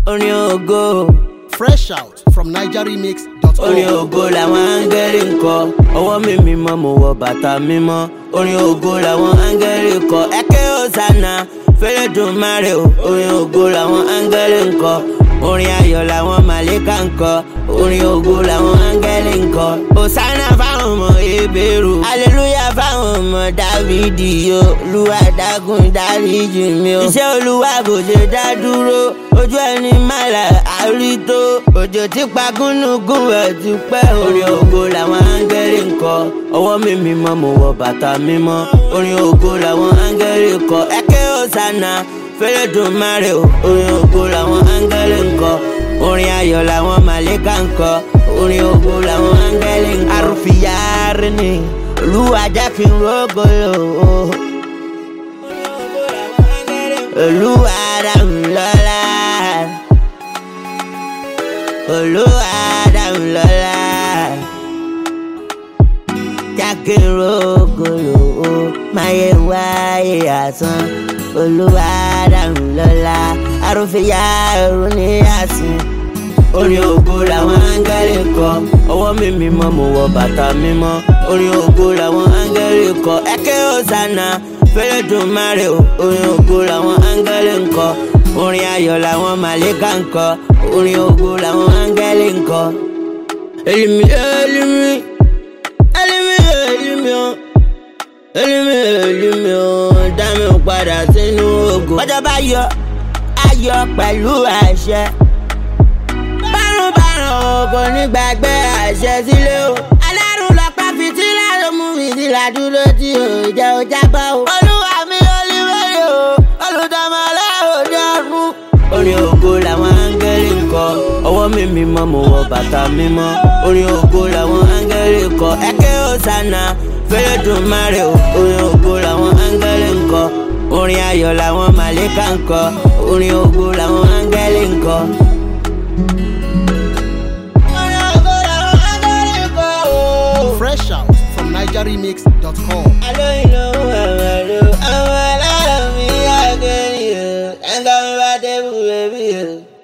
orin ògo. Fresh out from NigerRemix.com. Orin ògo làwọn áńgẹ́lì ń kọ, ọwọ́ mi mímọ́ mo wọ bàtà mímọ́. Orin ògo làwọn áńgẹ́lì ń kọ, ẹ̀kẹ́ Hosanna f'Ẹlẹ́dùmarè o. Orin ògo làwọn áńgẹ́lì ń kọ, orin ayọ̀ làwọn màlẹ́kà ń kọ. Orin ògo làwọn áńgẹ́lì ń kọ. Hosanna fáwọn ọmọ Hébérù, hallelujah fáwọn ọmọ Dáfídì o. Olúwa dákun dáríjì mi o. Iṣẹ́ Olúwa kò ṣe dá dúró, ojú ẹni màlà àrító. Òjò tí pa gúnugún ẹ̀ ti pẹ́. Orin ògo làwọn áńgẹ́lì ń kọ, ọwọ́ mi mímọ́ mo wọ bàtà mímọ́. Orin ògo làwọn áńgẹ́lì ń kọ, ẹ̀kẹ́ Hosanna f'Ẹlẹ́dùmarè o. Orin ògo làwọn áńgẹ́lì ń kọ, orin ayọ̀ làwọn màlẹ́kà ń kọ. Orin ògo làwọn áńgẹ́lì ń kọ. Arúfìyárí ni Olúwa jẹ́ kí n rógo lò ó. Olúwa dá mi lọ́lá, Olúwa dá mi lọ́lá, jẹ́ kí n rógo lò ó. Máyé wáyé àsán, Olúwa dá mi lọ́lá, arúfìyárí ni àsìn. Orin ògo làwọn áńgẹ́lì kọ, ọwọ́ mi mímọ́ mo wọ bàtà mímọ́. Orin ògo làwọn áńgẹ́lì kọ, ẹ̀kẹ́ Hosanna f'Ẹlẹ́dùmarè o. Orin ògo làwọn áńgẹ́lì ń kọ, orin ayọ̀ làwọn màlẹ́kà ń kọ. Orin ògo làwọn áńgẹ́lì ń kọ. Elimi elimi elimi elimi o, elimi elimi o, dá mi padà sínú ògo. Bọ́jọ́ bá yọ ayọ̀ pẹ̀lú àṣẹ, kò ní gbàgbé àṣẹ sílé o. Alárùn lọ́pàá fìtílà ló mú mi sílá dúró tí ò jẹ́ ó jábọ́ o. Olúwa mi olúwèrè o, olùdámọ̀ aláòdì ọ̀run. Orin ògo làwọn áńgẹ́lì ń kọ, ọwọ́ mi mímọ́ mo wọ bàtà mímọ́. Orin ògo làwọn áńgẹ́lì ń kọ, ẹ̀kẹ́ Hosanna f'Ẹlẹ́dùmarè o. Orin ògo làwọn áńgẹ́lì ń kọ, orin ayọ̀ làwọn màlẹ́kà ń kọ. Orin ògo làwọn áńgẹ́lì ń kọ. Fresh out from NigerRemix.com. I don't know what I'm alarm me again, you. And I'm about to baby.